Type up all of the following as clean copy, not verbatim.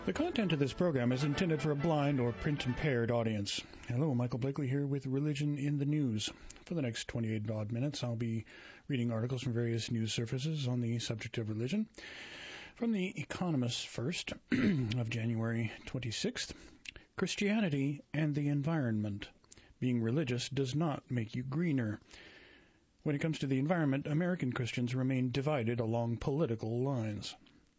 The content of this program is intended for a blind or print-impaired audience. Hello, Michael Blakely here with Religion in the News. For the next 28 odd minutes, I'll be reading articles from various news services on the subject of religion. From The Economist first, of January 26th, Christianity and the Environment. Being religious does not make you greener. When it comes to the environment, American Christians remain divided along political lines.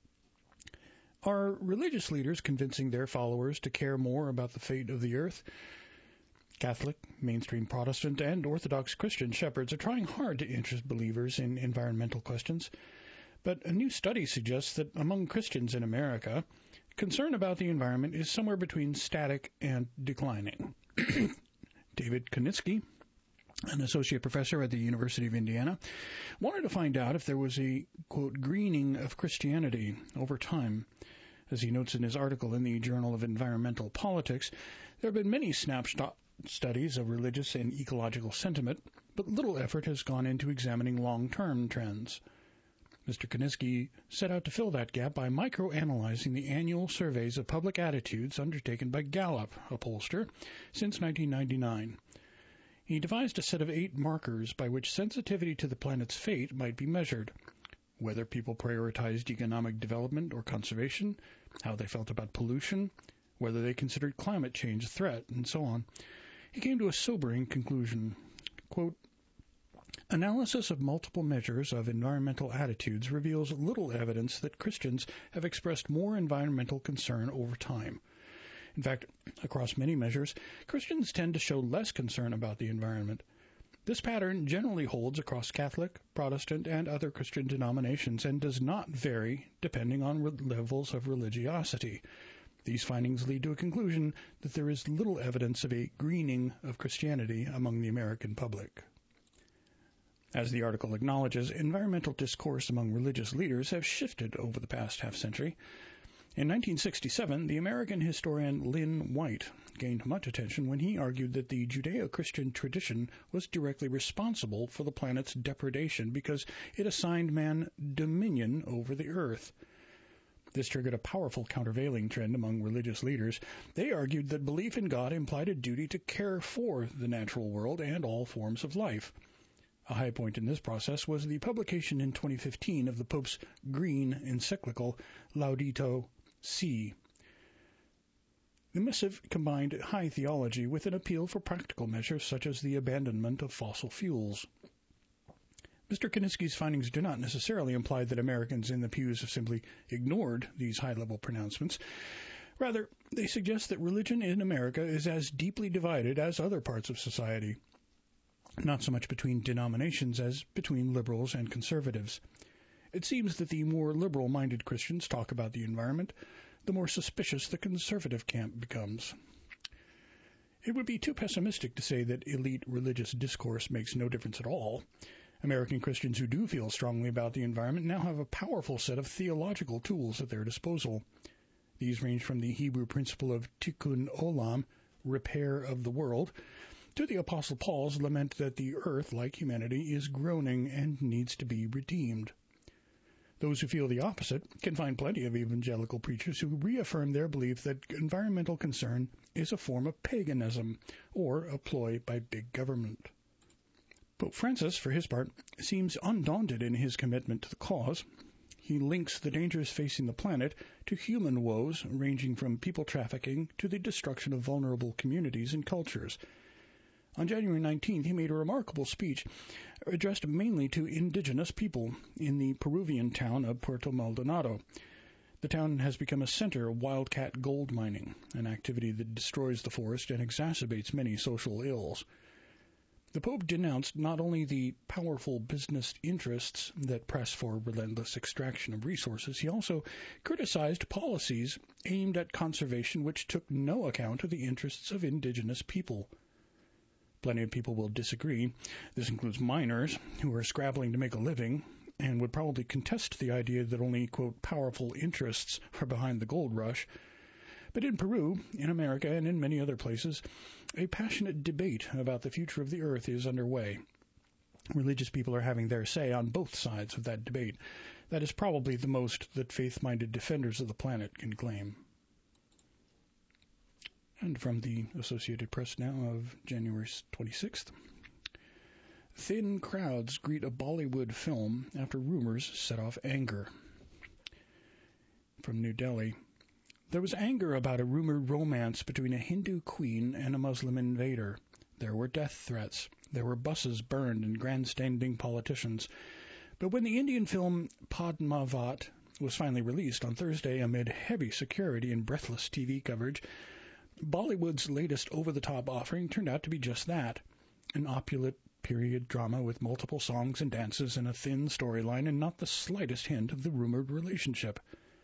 Are religious leaders convincing their followers to care more about the fate of the earth? Catholic, mainstream Protestant, and Orthodox Christian shepherds are trying hard to interest believers in environmental questions. But a new study suggests that among Christians in America, concern about the environment is somewhere between static and declining. David Konitsky, an associate professor at the University of Indiana, wanted to find out if there was a, quote, greening of Christianity over time. As he notes in his article in the Journal of Environmental Politics, there have been many snapshot studies of religious and ecological sentiment, but little effort has gone into examining long-term trends. Mr. Konitsky set out to fill that gap by microanalyzing the annual surveys of public attitudes undertaken by Gallup, a pollster, since 1999. He devised a set of 8 markers by which sensitivity to the planet's fate might be measured. Whether people prioritized economic development or conservation, how they felt about pollution, whether they considered climate change a threat, and so on. He came to a sobering conclusion. Quote, analysis of multiple measures of environmental attitudes reveals little evidence that Christians have expressed more environmental concern over time. In fact, across many measures, Christians tend to show less concern about the environment. This pattern generally holds across Catholic, Protestant, and other Christian denominations and does not vary depending on levels of religiosity. These findings lead to a conclusion that there is little evidence of a greening of Christianity among the American public. As the article acknowledges, environmental discourse among religious leaders have shifted over the past half-century. In 1967, the American historian Lynn White gained much attention when he argued that the Judeo-Christian tradition was directly responsible for the planet's depredation because it assigned man dominion over the earth. This triggered a powerful countervailing trend among religious leaders. They argued that belief in God implied a duty to care for the natural world and all forms of life. A high point in this process was the publication in 2015 of the Pope's green encyclical Laudato Si. The missive combined high theology with an appeal for practical measures such as the abandonment of fossil fuels. Mr. Konitsky's findings do not necessarily imply that Americans in the pews have simply ignored these high-level pronouncements. Rather, they suggest that religion in America is as deeply divided as other parts of society, not so much between denominations as between liberals and conservatives. It seems that the more liberal-minded Christians talk about the environment, the more suspicious the conservative camp becomes. It would be too pessimistic to say that elite religious discourse makes no difference at all. American Christians who do feel strongly about the environment now have a powerful set of theological tools at their disposal. These range from the Hebrew principle of tikkun olam, repair of the world, to the Apostle Paul's lament that the earth, like humanity, is groaning and needs to be redeemed. Those who feel the opposite can find plenty of evangelical preachers who reaffirm their belief that environmental concern is a form of paganism or a ploy by big government. Pope Francis, for his part, seems undaunted in his commitment to the cause. He links the dangers facing the planet to human woes ranging from people trafficking to the destruction of vulnerable communities and cultures. On January 19th, he made a remarkable speech addressed mainly to indigenous people in the Peruvian town of Puerto Maldonado. The town has become a center of wildcat gold mining, an activity that destroys the forest and exacerbates many social ills. The Pope denounced not only the powerful business interests that press for relentless extraction of resources, he also criticized policies aimed at conservation which took no account of the interests of indigenous people. Plenty of people will disagree. This includes miners who are scrabbling to make a living and would probably contest the idea that only, quote, powerful interests are behind the gold rush. But in Peru, in America, and in many other places, a passionate debate about the future of the earth is underway. Religious people are having their say on both sides of that debate. That is probably the most that faith-minded defenders of the planet can claim. And from the Associated Press now of January 26th. Thin crowds greet a Bollywood film after rumors set off anger. From New Delhi. There was anger about a rumored romance between a Hindu queen and a Muslim invader. There were death threats. There were buses burned and grandstanding politicians. But when the Indian film Padmavat was finally released on Thursday amid heavy security and breathless TV coverage, Bollywood's latest over-the-top offering turned out to be just that, an opulent period drama with multiple songs and dances and a thin storyline and not the slightest hint of the rumored relationship.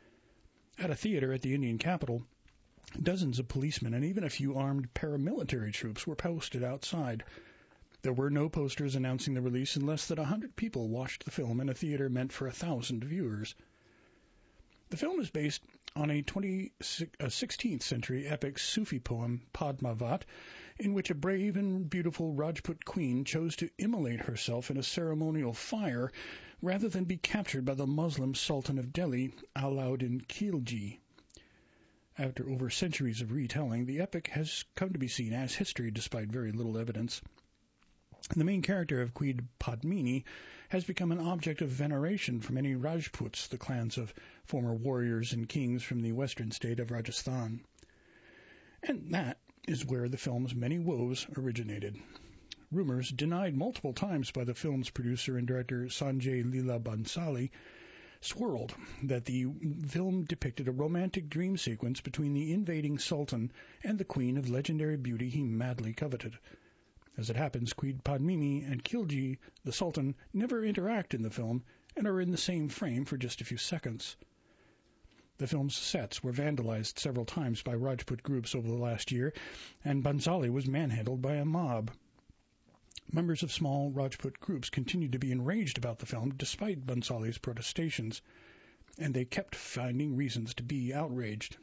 At a theater at the Indian capital, dozens of policemen and even a few armed paramilitary troops were posted outside. There were no posters announcing the release and less than 100 people watched the film in a theater meant for 1,000 viewers. The film is based on a 16th century epic Sufi poem, Padmavat, in which a brave and beautiful Rajput queen chose to immolate herself in a ceremonial fire rather than be captured by the Muslim Sultan of Delhi, Alauddin Khilji. After over centuries of retelling, the epic has come to be seen as history despite very little evidence. The main character of Queen Padmini has become an object of veneration for many Rajputs, the clans of former warriors and kings from the western state of Rajasthan. And that is where the film's many woes originated. Rumors, denied multiple times by the film's producer and director Sanjay Leela Bhansali, swirled that the film depicted a romantic dream sequence between the invading sultan and the queen of legendary beauty he madly coveted. As it happens, Queen Padmini and Khilji, the sultan, never interact in the film and are in the same frame for just a few seconds. The film's sets were vandalized several times by Rajput groups over the last year, and Bhansali was manhandled by a mob. Members of small Rajput groups continued to be enraged about the film despite Bhansali's protestations, and they kept finding reasons to be outraged.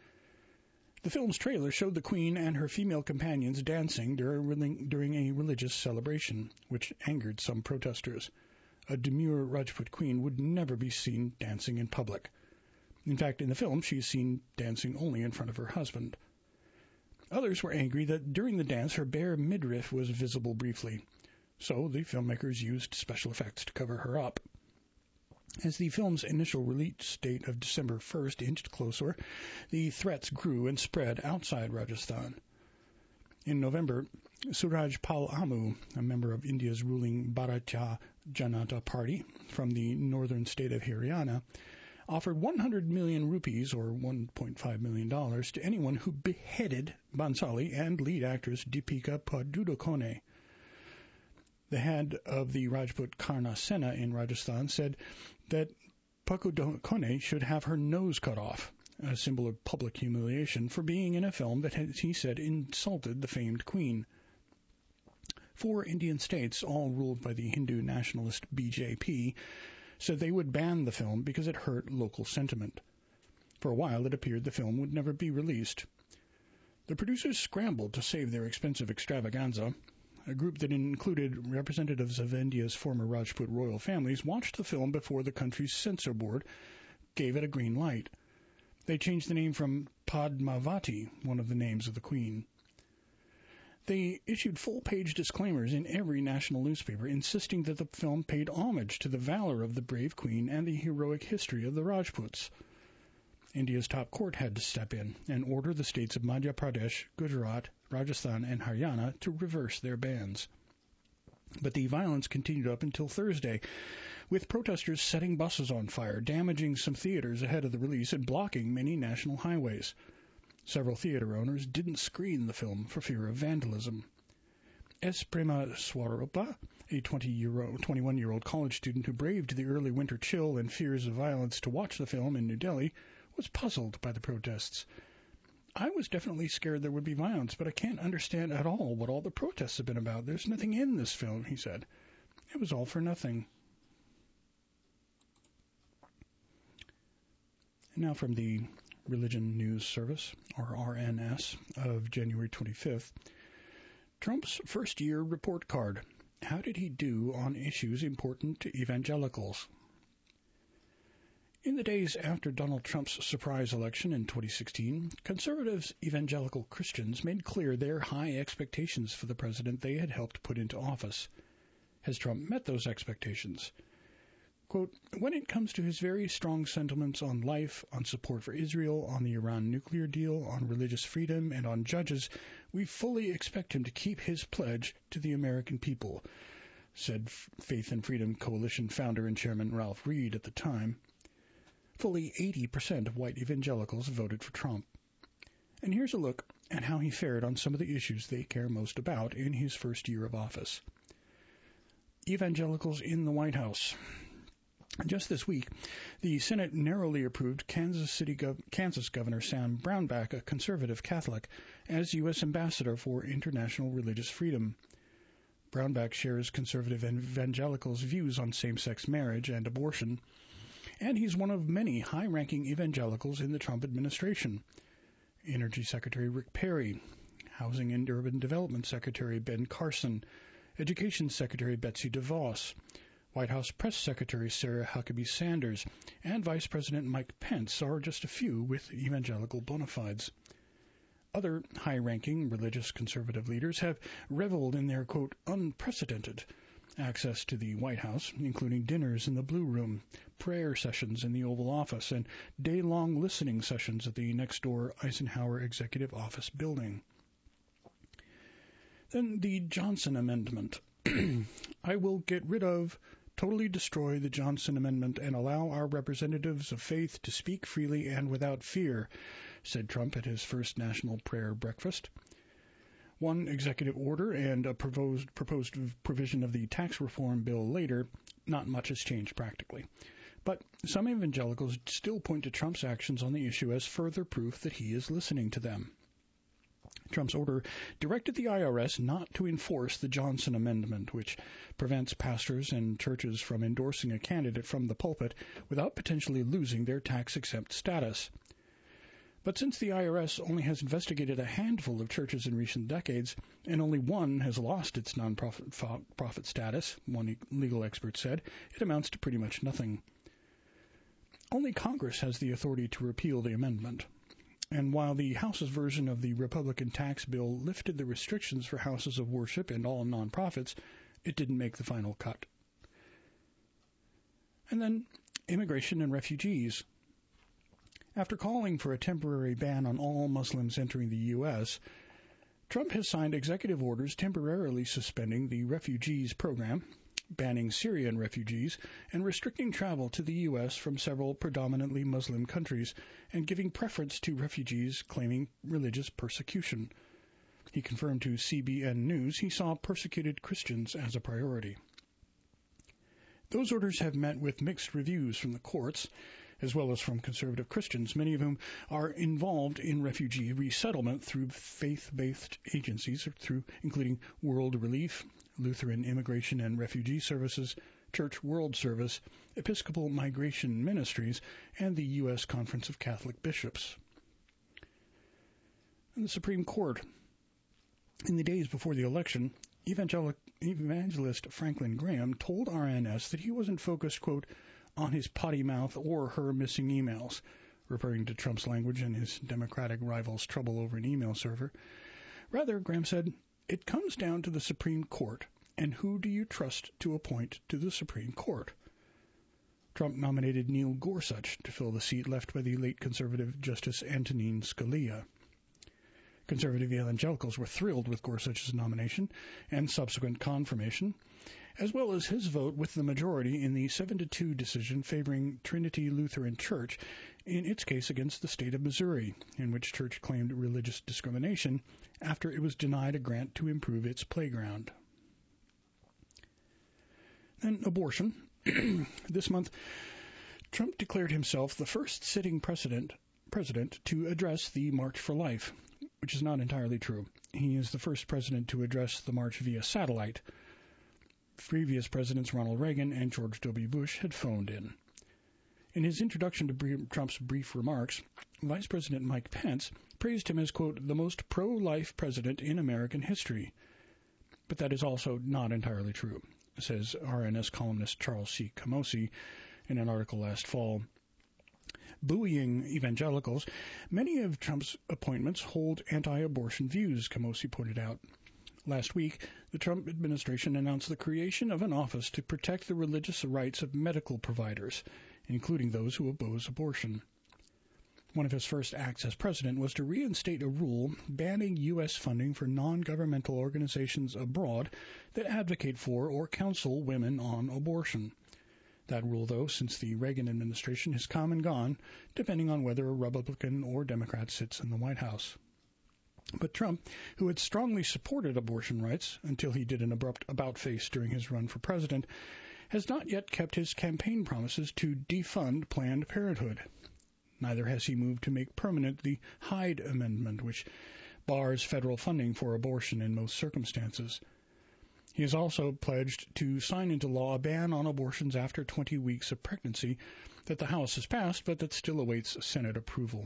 The film's trailer showed the queen and her female companions dancing during a religious celebration, which angered some protesters. A demure Rajput queen would never be seen dancing in public. In fact, in the film, she is seen dancing only in front of her husband. Others were angry that during the dance her bare midriff was visible briefly, so the filmmakers used special effects to cover her up. As the film's initial release date of December 1st inched closer, the threats grew and spread outside Rajasthan. In November, Suraj Pal Amu, a member of India's ruling Bharatiya Janata Party from the northern state of Haryana, offered 100 million rupees, or $1.5 million, to anyone who beheaded Bhansali and lead actress Deepika Padukone. The head of the Rajput Karna Sena in Rajasthan said that Padukone should have her nose cut off, a symbol of public humiliation for being in a film that, he said, insulted the famed queen. 4 Indian states, all ruled by the Hindu nationalist BJP, said they would ban the film because it hurt local sentiment. For a while, it appeared the film would never be released. The producers scrambled to save their expensive extravaganza. A group that included representatives of India's former Rajput royal families watched the film before the country's censor board gave it a green light. They changed the name from Padmavati, one of the names of the queen. They issued full-page disclaimers in every national newspaper, insisting that the film paid homage to the valor of the brave queen and the heroic history of the Rajputs. India's top court had to step in and order the states of Madhya Pradesh, Gujarat, Rajasthan, and Haryana to reverse their bans. But the violence continued up until Thursday, with protesters setting buses on fire, damaging some theaters ahead of the release, and blocking many national highways. Several theater owners didn't screen the film for fear of vandalism. S. Prema Swarupa, a 21-year-old college student who braved the early winter chill and fears of violence to watch the film in New Delhi, was puzzled by the protests. I was definitely scared there would be violence, but I can't understand at all what all the protests have been about. There's nothing in this film, he said. It was all for nothing. And now from the Religion News Service, or RNS, of January 25th, Trump's first-year report card. How did he do on issues important to evangelicals? In the days after Donald Trump's surprise election in 2016, conservative evangelical Christians made clear their high expectations for the president they had helped put into office. Has Trump met those expectations? Quote, when it comes to his very strong sentiments on life, on support for Israel, on the Iran nuclear deal, on religious freedom, and on judges, we fully expect him to keep his pledge to the American people, said Faith and Freedom Coalition founder and chairman Ralph Reed at the time. Fully 80% of white evangelicals voted for Trump. And here's a look at how he fared on some of the issues they care most about in his first year of office. Evangelicals in the White House. Just this week, the Senate narrowly approved Kansas Governor Sam Brownback, a conservative Catholic, as U.S. Ambassador for International Religious Freedom. Brownback shares conservative evangelicals' views on same-sex marriage and abortion, and he's one of many high-ranking evangelicals in the Trump administration. Energy Secretary Rick Perry, Housing and Urban Development Secretary Ben Carson, Education Secretary Betsy DeVos, White House Press Secretary Sarah Huckabee Sanders, and Vice President Mike Pence are just a few with evangelical bona fides. Other high-ranking religious conservative leaders have reveled in their, quote, unprecedented access to the White House, including dinners in the Blue Room, prayer sessions in the Oval Office, and day-long listening sessions at the next-door Eisenhower Executive Office building. Then the Johnson Amendment. I will get rid of, totally destroy the Johnson Amendment and allow our representatives of faith to speak freely and without fear, said Trump at his first national prayer breakfast. One executive order and a proposed provision of the tax reform bill later, not much has changed practically. But some evangelicals still point to Trump's actions on the issue as further proof that he is listening to them. Trump's order directed the IRS not to enforce the Johnson Amendment, which prevents pastors and churches from endorsing a candidate from the pulpit without potentially losing their tax-exempt status. But since the IRS only has investigated a handful of churches in recent decades, and only one has lost its nonprofit status, one legal expert said, it amounts to pretty much nothing. Only Congress has the authority to repeal the amendment. And while the House's version of the Republican tax bill lifted the restrictions for houses of worship and all nonprofits, it didn't make the final cut. And then immigration and refugees. After calling for a temporary ban on all Muslims entering the U.S., Trump has signed executive orders temporarily suspending the refugees program, banning Syrian refugees, and restricting travel to the U.S. from several predominantly Muslim countries, and giving preference to refugees claiming religious persecution. He confirmed to CBN News he saw persecuted Christians as a priority. Those orders have met with mixed reviews from the courts, as well as from conservative Christians, many of whom are involved in refugee resettlement through faith-based agencies, including World Relief, Lutheran Immigration and Refugee Services, Church World Service, Episcopal Migration Ministries, and the U.S. Conference of Catholic Bishops. And the Supreme Court. In the days before the election, evangelist Franklin Graham told RNS that he wasn't focused, quote, on his potty mouth or her missing emails, referring to Trump's language and his Democratic rival's trouble over an email server. Rather, Graham said, it comes down to the Supreme Court, and who do you trust to appoint to the Supreme Court? Trump nominated Neil Gorsuch to fill the seat left by the late conservative Justice Antonin Scalia. Conservative evangelicals were thrilled with Gorsuch's nomination and subsequent confirmation, as well as his vote with the majority in the 7-2 decision favoring Trinity Lutheran Church in its case against the state of Missouri, in which church claimed religious discrimination after it was denied a grant to improve its playground. Then abortion. This month, Trump declared himself the first sitting president to address the March for Life, which is not entirely true. He is the first president to address the march via satellite. Previous presidents Ronald Reagan and George W. Bush had phoned in. In his introduction to Trump's brief remarks, Vice President Mike Pence praised him as, quote, the most pro-life president in American history. But that is also not entirely true, says RNS columnist Charles C. Camosy in an article last fall. Buoying evangelicals, many of Trump's appointments hold anti-abortion views, Camosi pointed out. Last week, the Trump administration announced the creation of an office to protect the religious rights of medical providers, including those who oppose abortion. One of his first acts as president was to reinstate a rule banning U.S. funding for non-governmental organizations abroad that advocate for or counsel women on abortion. That rule, though, since the Reagan administration has come and gone, depending on whether a Republican or Democrat sits in the White House. But Trump, who had strongly supported abortion rights until he did an abrupt about-face during his run for president, has not yet kept his campaign promises to defund Planned Parenthood. Neither has he moved to make permanent the Hyde Amendment, which bars federal funding for abortion in most circumstances. He has also pledged to sign into law a ban on abortions after 20 weeks of pregnancy that the House has passed, but that still awaits Senate approval.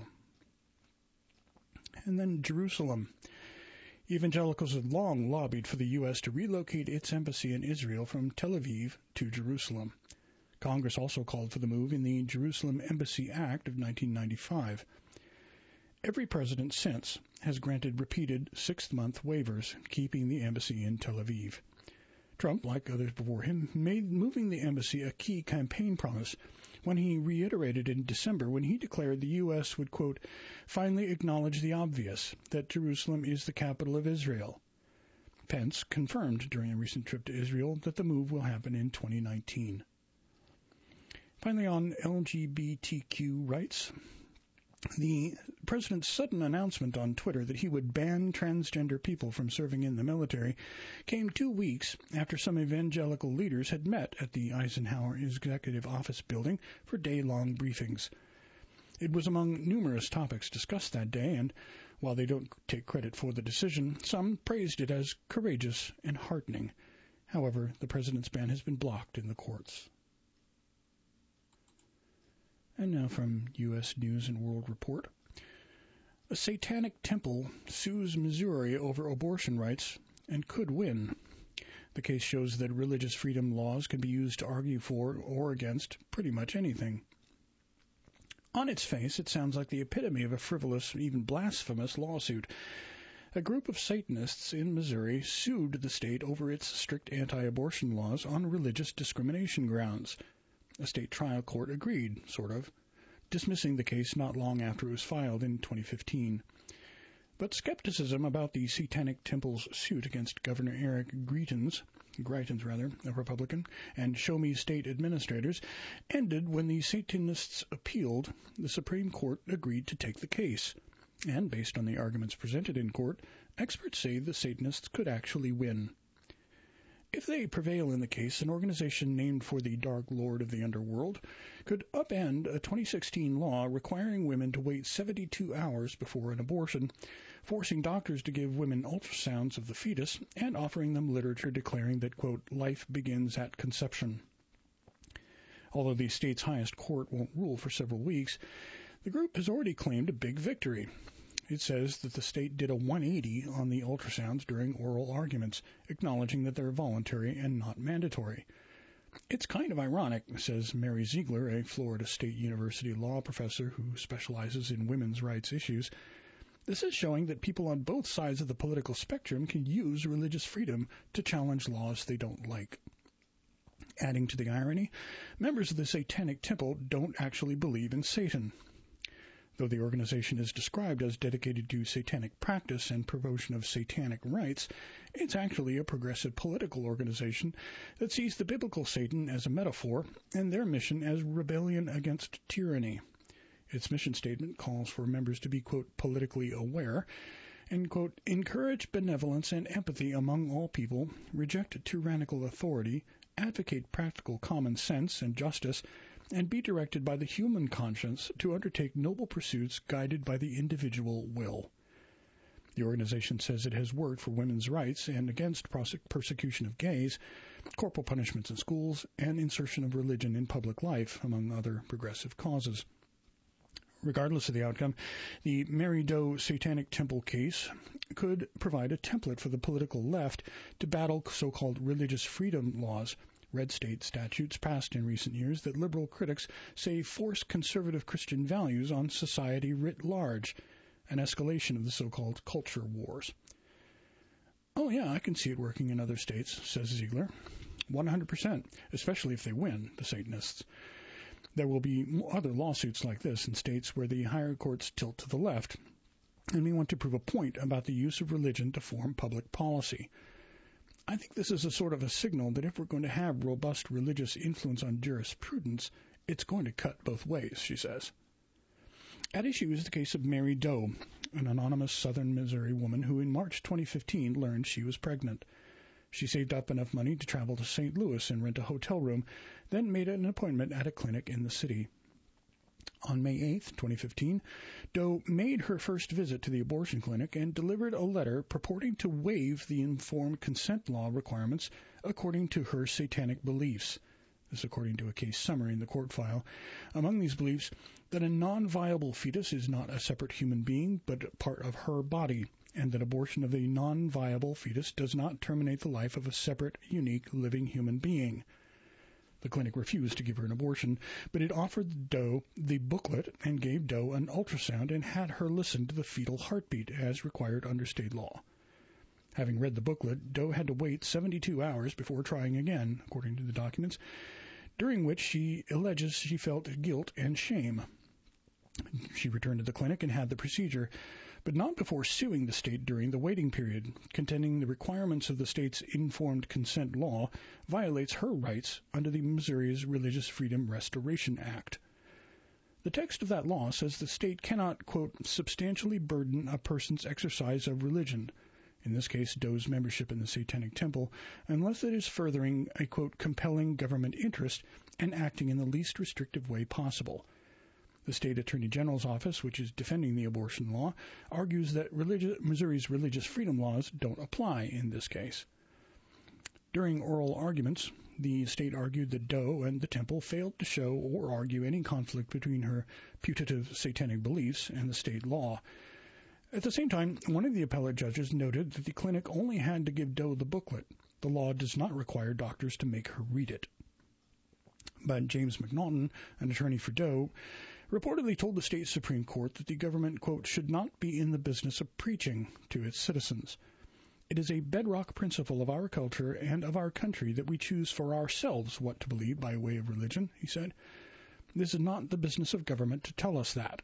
And then Jerusalem. Evangelicals have long lobbied for the U.S. to relocate its embassy in Israel from Tel Aviv to Jerusalem. Congress also called for the move in the Jerusalem Embassy Act of 1995. Every president since has granted repeated sixth-month waivers, keeping the embassy in Tel Aviv. Trump, like others before him, made moving the embassy a key campaign promise when he reiterated in December when he declared the U.S. would, quote, finally acknowledge the obvious, that Jerusalem is the capital of Israel. Pence confirmed during a recent trip to Israel that the move will happen in 2019. Finally, on LGBTQ rights, the president's sudden announcement on Twitter that he would ban transgender people from serving in the military came 2 weeks after some evangelical leaders had met at the Eisenhower Executive Office building for day-long briefings. It was among numerous topics discussed that day, and while they don't take credit for the decision, some praised it as courageous and heartening. However, the president's ban has been blocked in the courts. And now from U.S. News and World Report. A satanic temple sues Missouri over abortion rights and could win. The case shows that religious freedom laws can be used to argue for or against pretty much anything. On its face, it sounds like the epitome of a frivolous, even blasphemous lawsuit. A group of Satanists in Missouri sued the state over its strict anti-abortion laws on religious discrimination grounds. A state trial court agreed, sort of, dismissing the case not long after it was filed in 2015. But skepticism about the Satanic Temple's suit against Governor Eric Greitens, a Republican, and Show Me State administrators, ended when the Satanists appealed. The Supreme Court agreed to take the case. And based on the arguments presented in court, experts say the Satanists could actually win. If they prevail in the case, an organization named for the Dark Lord of the Underworld could upend a 2016 law requiring women to wait 72 hours before an abortion, forcing doctors to give women ultrasounds of the fetus, and offering them literature declaring that, quote, life begins at conception. Although the state's highest court won't rule for several weeks, the group has already claimed a big victory. It says that the state did a 180 on the ultrasounds during oral arguments, acknowledging that they're voluntary and not mandatory. It's kind of ironic, says Mary Ziegler, a Florida State University law professor who specializes in women's rights issues. This is showing that people on both sides of the political spectrum can use religious freedom to challenge laws they don't like. Adding to the irony, members of the Satanic Temple don't actually believe in Satan. Though the organization is described as dedicated to satanic practice and promotion of satanic rights, it's actually a progressive political organization that sees the biblical Satan as a metaphor and their mission as rebellion against tyranny. Its mission statement calls for members to be, quote, politically aware and, quote, encourage benevolence and empathy among all people, reject tyrannical authority, advocate practical common sense and justice, and be directed by the human conscience to undertake noble pursuits guided by the individual will. The organization says it has worked for women's rights and against persecution of gays, corporal punishments in schools, and insertion of religion in public life, among other progressive causes. Regardless of the outcome, the Mary Doe Satanic Temple case could provide a template for the political left to battle so-called religious freedom laws, red state statutes passed in recent years that liberal critics say force conservative Christian values on society writ large, an escalation of the so-called culture wars. Oh yeah, I can see it working in other states, says Ziegler. 100%, especially if they win, the Satanists. There will be other lawsuits like this in states where the higher courts tilt to the left and may want to prove a point about the use of religion to form public policy. I think this is a sort of a signal that if we're going to have robust religious influence on jurisprudence, it's going to cut both ways, she says. At issue is the case of Mary Doe, an anonymous southern Missouri woman who in March 2015 learned she was pregnant. She saved up enough money to travel to St. Louis and rent a hotel room, then made an appointment at a clinic in the city. On May 8, 2015, Doe made her first visit to the abortion clinic and delivered a letter purporting to waive the informed consent law requirements according to her satanic beliefs. This according to a case summary in the court file. Among these beliefs, that a non-viable fetus is not a separate human being, but part of her body, and that abortion of a non-viable fetus does not terminate the life of a separate, unique, living human being. The clinic refused to give her an abortion, but it offered Doe the booklet and gave Doe an ultrasound and had her listen to the fetal heartbeat as required under state law. Having read the booklet, Doe had to wait 72 hours before trying again, according to the documents, during which she alleges she felt guilt and shame. She returned to the clinic and had the procedure, but not before suing the state during the waiting period, contending the requirements of the state's informed consent law violates her rights under the Missouri's Religious Freedom Restoration Act. The text of that law says the state cannot, quote, substantially burden a person's exercise of religion, in this case Doe's membership in the Satanic Temple, unless it is furthering a, quote, compelling government interest and acting in the least restrictive way possible. The State Attorney General's office, which is defending the abortion law, argues that Missouri's religious freedom laws don't apply in this case. During oral arguments, the state argued that Doe and the temple failed to show or argue any conflict between her putative satanic beliefs and the state law. At the same time, one of the appellate judges noted that the clinic only had to give Doe the booklet. The law does not require doctors to make her read it. But James McNaughton, an attorney for Doe, reportedly told the state Supreme Court that the government, quote, should not be in the business of preaching to its citizens. It is a bedrock principle of our culture and of our country that we choose for ourselves what to believe by way of religion, he said. This is not the business of government to tell us that.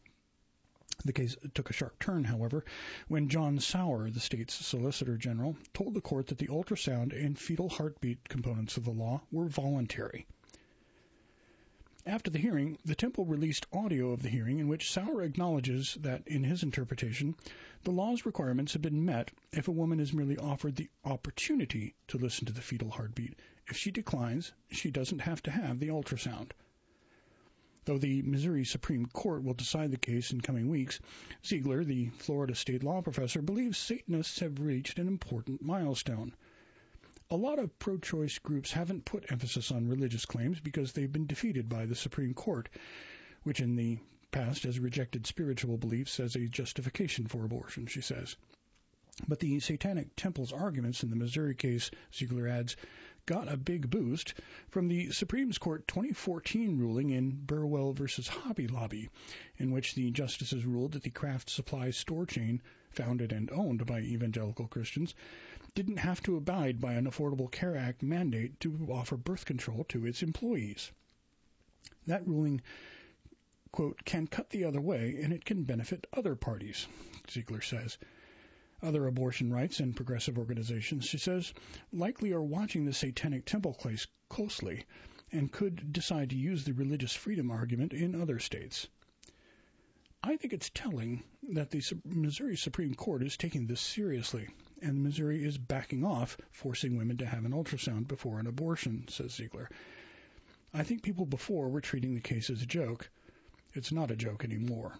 The case took a sharp turn, however, when John Sauer, the state's Solicitor General, told the court that the ultrasound and fetal heartbeat components of the law were voluntary. After the hearing, the temple released audio of the hearing in which Sauer acknowledges that, in his interpretation, the law's requirements have been met if a woman is merely offered the opportunity to listen to the fetal heartbeat. If she declines, she doesn't have to have the ultrasound. Though the Missouri Supreme Court will decide the case in coming weeks, Ziegler, the Florida state law professor, believes Satanists have reached an important milestone. A lot of pro-choice groups haven't put emphasis on religious claims because they've been defeated by the Supreme Court, which in the past has rejected spiritual beliefs as a justification for abortion, she says. But the Satanic Temple's arguments in the Missouri case, Ziegler adds, got a big boost from the Supreme Court 2014 ruling in Burwell v. Hobby Lobby, in which the justices ruled that the Craft Supply store chain, founded and owned by evangelical Christians, didn't have to abide by an Affordable Care Act mandate to offer birth control to its employees. That ruling, quote, can cut the other way and it can benefit other parties, Ziegler says. Other abortion rights and progressive organizations, she says, likely are watching the Satanic Temple case closely and could decide to use the religious freedom argument in other states. I think it's telling that the Missouri Supreme Court is taking this seriously, and Missouri is backing off forcing women to have an ultrasound before an abortion, says Ziegler. I think people before were treating the case as a joke. It's not a joke anymore.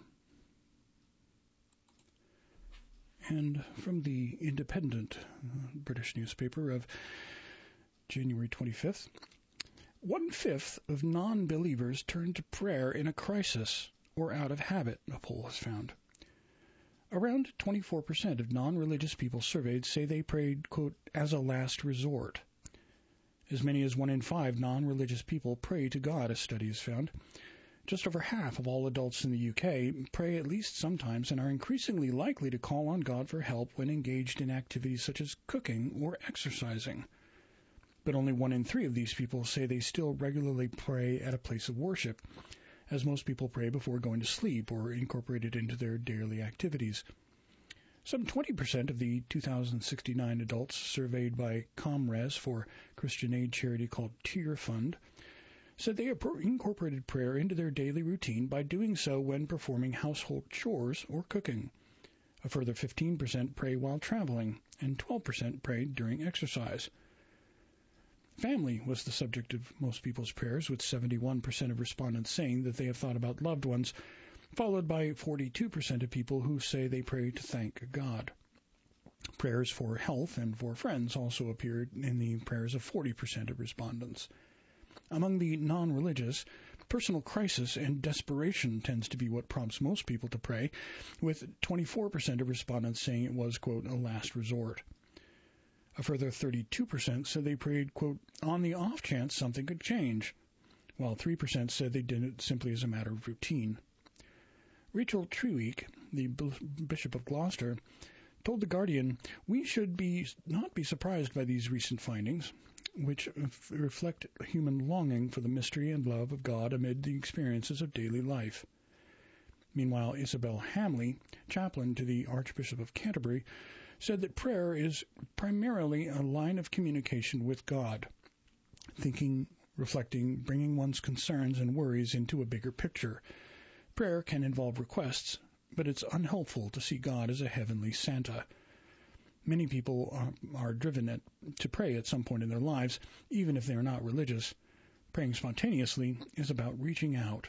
And from the Independent British newspaper of January 25th, 1/5 of non-believers turn to prayer in a crisis or out of habit, a poll has found. Around 24% of non-religious people surveyed say they prayed, quote, as a last resort. As many as 1 in 5 non-religious people pray to God, a study has found. Just over half of all adults in the UK pray at least sometimes and are increasingly likely to call on God for help when engaged in activities such as cooking or exercising. But only 1 in 3 of these people say they still regularly pray at a place of worship, as most people pray before going to sleep or incorporate it into their daily activities. Some 20% of the 2,069 adults surveyed by ComRes for Christian aid charity called Tear Fund said they incorporated prayer into their daily routine by doing so when performing household chores or cooking. A further 15% pray while traveling, and 12% prayed during exercise. Family was the subject of most people's prayers, with 71% of respondents saying that they have thought about loved ones, followed by 42% of people who say they pray to thank God. Prayers for health and for friends also appeared in the prayers of 40% of respondents. Among the non-religious, personal crisis and desperation tends to be what prompts most people to pray, with 24% of respondents saying it was, quote, a last resort. A further 32% said they prayed, quote, on the off chance something could change, while 3% said they did it simply as a matter of routine. Rachel Treweek, the Bishop of Gloucester, told The Guardian, we should not be surprised by these recent findings, which reflect human longing for the mystery and love of God amid the experiences of daily life. Meanwhile, Isabel Hamley, chaplain to the Archbishop of Canterbury, said that prayer is primarily a line of communication with God, thinking, reflecting, bringing one's concerns and worries into a bigger picture. Prayer can involve requests, but it's unhelpful to see God as a heavenly Santa. Many people are driven to pray at some point in their lives, even if they are not religious. Praying spontaneously is about reaching out.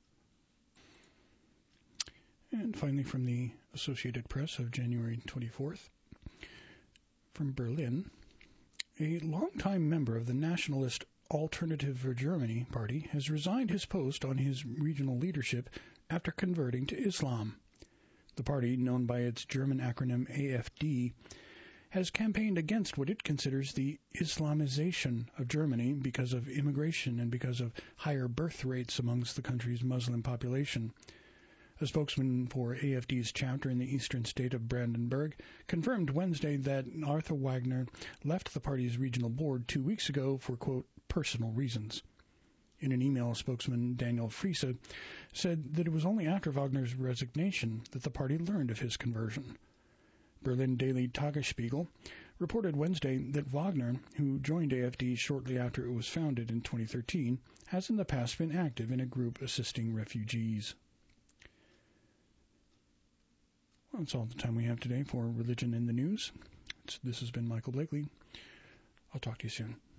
And finally, from the Associated Press of January 24th, from Berlin, a longtime member of the nationalist Alternative for Germany party has resigned his post on his regional leadership after converting to Islam. The party, known by its German acronym AfD, has campaigned against what it considers the Islamization of Germany because of immigration and because of higher birth rates amongst the country's Muslim population. A spokesman for AfD's chapter in the eastern state of Brandenburg confirmed Wednesday that Arthur Wagner left the party's regional board 2 weeks ago for, quote, personal reasons. In an email, spokesman Daniel Friese said that it was only after Wagner's resignation that the party learned of his conversion. Berlin Daily Tagesspiegel reported Wednesday that Wagner, who joined AfD shortly after it was founded in 2013, has in the past been active in a group assisting refugees. Well, that's all the time we have today for Religion in the News. This has been Michael Blakely. I'll talk to you soon.